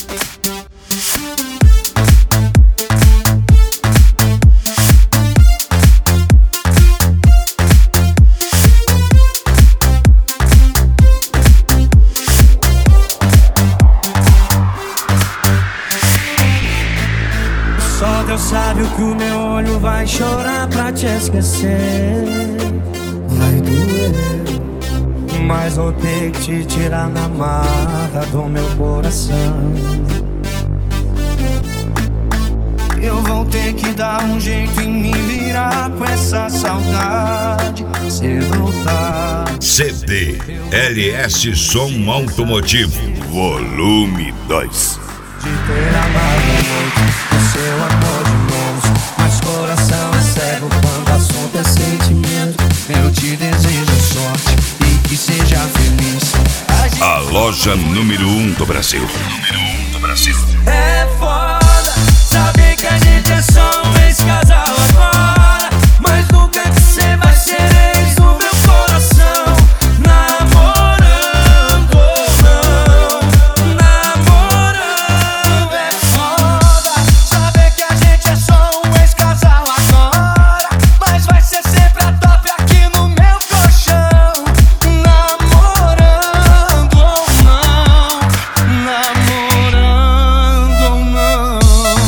Só Deus sabe o que o meu olho vai chorar pra te esquecer. Vai doer, mas vou ter que te tirar na marra do meu coração. Eu vou ter que dar um jeito em me virar com essa saudade. Se voltar. CD LS Som Automotivo, volume 2. De ter amado muito o seu amor de mãos, mas coração é cego quando o assunto é sentimento. Eu te desejo sorte e que seja feliz. A loja número 1 do Brasil. É foda saber que a gente é só um ex-casal agora, mas nunca que cê vai ser ex no meu coração. Namorando ou não, namorando. É foda saber que a gente é só um ex-casal agora, mas vai ser sempre a top aqui no meu colchão. Namorando ou não, namorando ou não.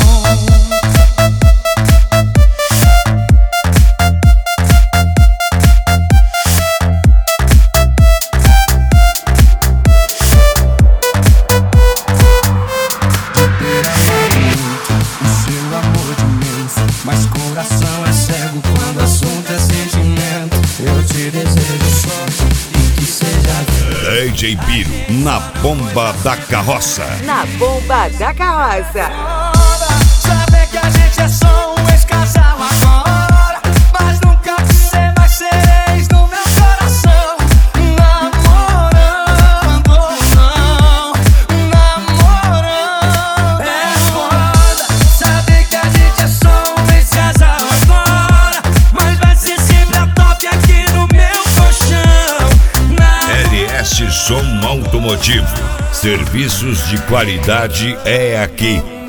Seu amor de imenso, mas coração é cego quando o assunto é sentimento. Eu te desejo sorte e que seja DJ Biro, na bomba da carroça. Na bomba da carroça. foda saber que a gente é só um ex-casal agora, mas nunca que cê vai ser ex no meu coração. Namorando ou não, namorando. É foda saber que a gente é só um ex-casal agora, mas vai ser sempre a top aqui no meu colchão. LS Som Automotivo. Serviços de qualidade é aqui.